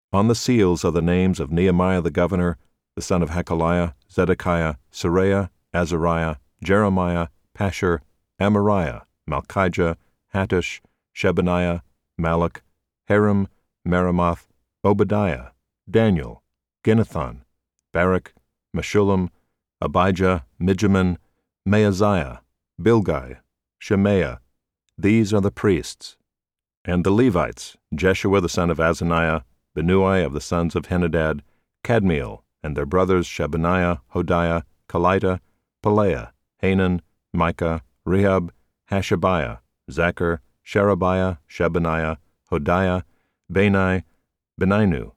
On the seals are the names of Nehemiah the governor, the son of Hakaliah, Zedekiah, Seraiah, Azariah, Jeremiah, Pashur, Amariah, Malchijah, Hattush, Shebaniah, Malach, Harim, Meremoth, Obadiah, Daniel, Ginnathan, Barak, Meshullam, Abijah, Mijamin, Maaziah, Bilgai, Shemaiah. These are the priests. And the Levites, Jeshua the son of Azaniah, Binnui of the sons of Henadad, Kadmiel, and their brothers Shebaniah, Hodiah, Kelita, Pelaiah, Hanan, Micah, Rehab, Hashabiah, Zachar, Sherebiah, Shebaniah, Hodiah, Bani, Beninu.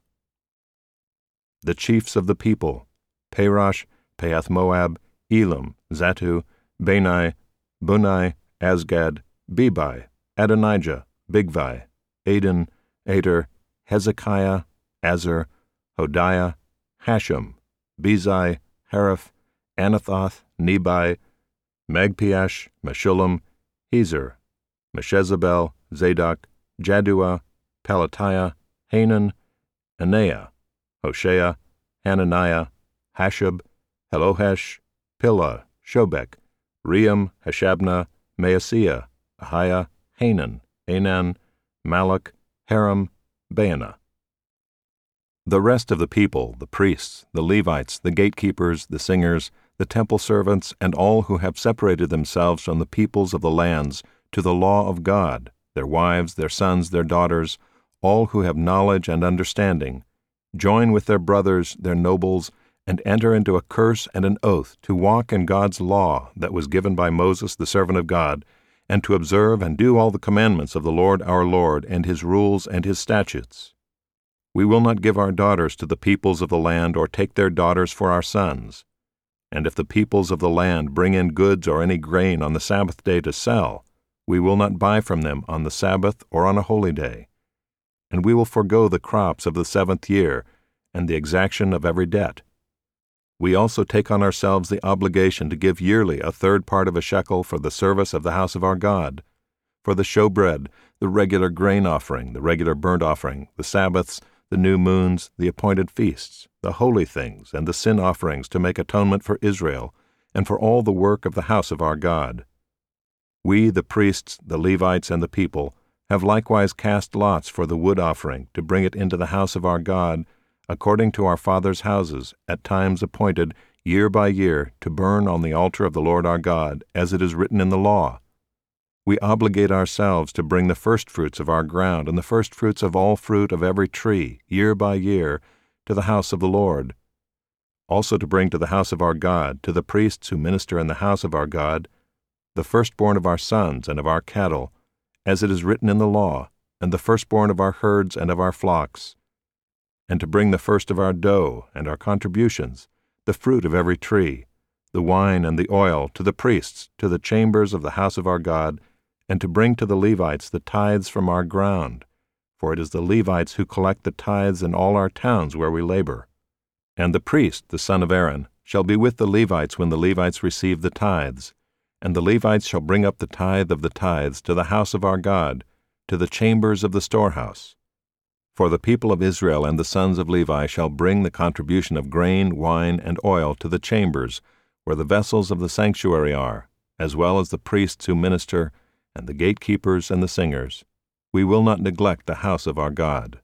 The chiefs of the people, Parosh, Pahath-Moab, Elam, Zatu, Bani, Bunai, Asgad, Bebai, Adonijah, Bigvai, Adin, Ater, Hezekiah, Azar, Hodiah, Hashem, Bezai, Hariph, Anathoth, Nebai, Magpiash, Meshullam, Hezer, Meshezabel, Zadok, Jaddua, Pelatiah, Hanan, Anaiah, Hoshea, Hananiah, Hashab, Helohesh, Pilah, Shobek, Ream, Hashabnah, Maaseiah, Ahiah, Hanan, Anan, Malach, Haram, Baanah. The rest of the people, the priests, the Levites, the gatekeepers, the singers, the temple servants, and all who have separated themselves from the peoples of the lands to the law of God, their wives, their sons, their daughters, all who have knowledge and understanding, join with their brothers, their nobles, and enter into a curse and an oath to walk in God's law that was given by Moses the servant of God, and to observe and do all the commandments of the Lord our Lord, and his rules and his statutes. We will not give our daughters to the peoples of the land, or take their daughters for our sons. And if the peoples of the land bring in goods or any grain on the Sabbath day to sell, we will not buy from them on the Sabbath or on a holy day. And we will forego the crops of the 7th year, and the exaction of every debt. We also take on ourselves the obligation to give yearly a 3rd part of a shekel for the service of the house of our God, for the showbread, the regular grain offering, the regular burnt offering, the Sabbaths, the new moons, the appointed feasts, the holy things, and the sin offerings to make atonement for Israel, and for all the work of the house of our God. We, the priests, the Levites, and the people, have likewise cast lots for the wood offering to bring it into the house of our God, according to our fathers' houses, at times appointed, year by year, to burn on the altar of the Lord our God, as it is written in the law. We obligate ourselves to bring the firstfruits of our ground and the firstfruits of all fruit of every tree, year by year, to the house of the Lord. Also to bring to the house of our God, to the priests who minister in the house of our God, the firstborn of our sons and of our cattle, as it is written in the law, and the firstborn of our herds and of our flocks, and to bring the first of our dough and our contributions, the fruit of every tree, the wine and the oil, to the priests, to the chambers of the house of our God, and to bring to the Levites the tithes from our ground, for it is the Levites who collect the tithes in all our towns where we labor. And the priest, the son of Aaron, shall be with the Levites when the Levites receive the tithes, and the Levites shall bring up the tithe of the tithes to the house of our God, to the chambers of the storehouse. For the people of Israel and the sons of Levi shall bring the contribution of grain, wine, and oil to the chambers, where the vessels of the sanctuary are, as well as the priests who minister, and the gatekeepers and the singers. We will not neglect the house of our God.